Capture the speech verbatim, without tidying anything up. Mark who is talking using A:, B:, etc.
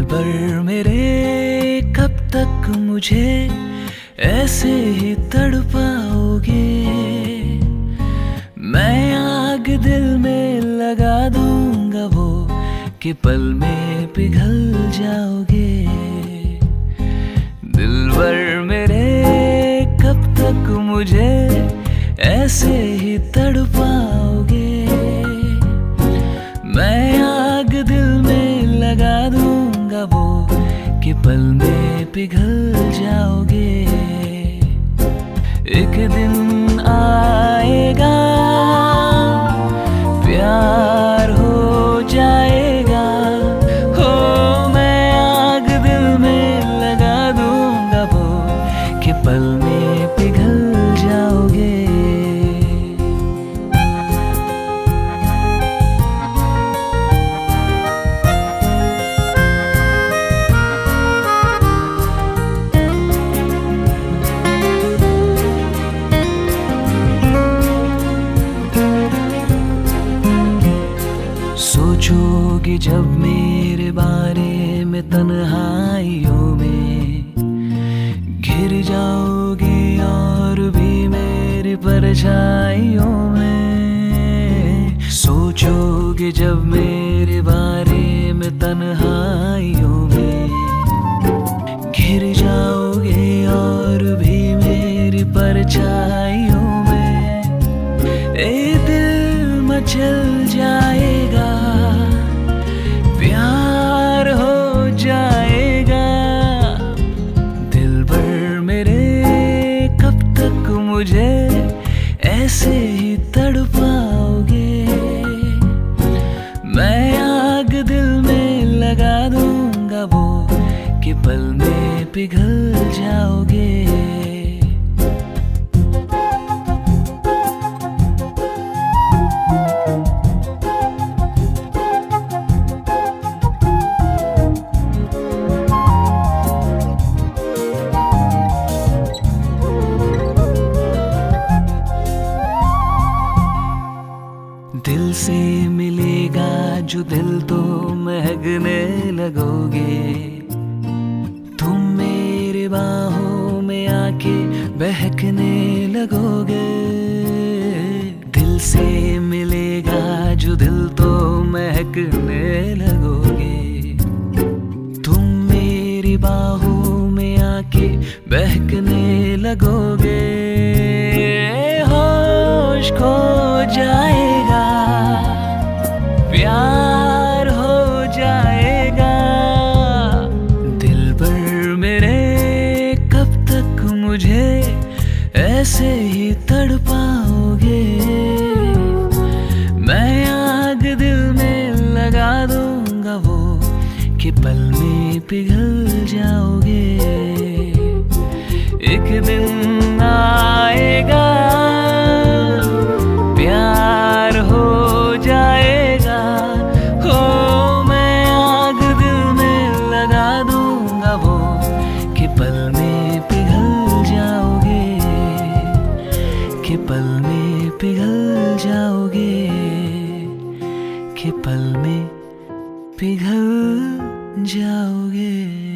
A: दिलबर मेरे कब तक मुझे ऐसे ही तड़पाओगे। मैं आग दिल में लगा दूंगा वो कि पल में पिघल जाओगे। दिलबर मेरे कब तक मुझे ऐसे ही तड़पाओगे। मैं आग दिल में लगा दूंगा वो कि पल में पिघल जाओगे। एक दिन आएगा प्यार हो जाएगा। हो मैं आग दिल में लगा दूंगा वो कि पल में पिघल जाओगे। सोचोगे जब मेरे बारे में तन्हाइयों में, घिर जाओगे और भी मेरी परछाइयों में। सोचोगे जब मेरे बारे में तन्हाइयों में, घिर जाओगे और भी मेरी परछाइयों में। ए दिल मचल जाएगा, प्यार हो जाएगा। दिलबर मेरे कब तक मुझे ऐसे ही तड़पाओगे। मैं आग दिल में लगा दूंगा वो कि पल में पिघल जाओगे। दिल से मिलेगा जो दिल तो महकने लगोगे। तुम मेरे बाहों में आके बहकने लगोगे। दिल से मिलेगा जो दिल तो महकने लगोगे। तुम मेरी बाहों में आके बहकने लगोगे। होश खो जाएगा, प्यार हो जाएगा। दिलबर मेरे कब तक मुझे ऐसे ही तड़पाओगे। मैं आग दिल में लगा दूंगा वो कि पल में पिघल जाओगे। एक दिन आएगा प्यार हो जाएगा। हो मैं आग दिल में लगा दूंगा वो कि पल में पिघल जाओगे। कि पल में पिघल जाओगे। कि पल में पिघल जाओगे।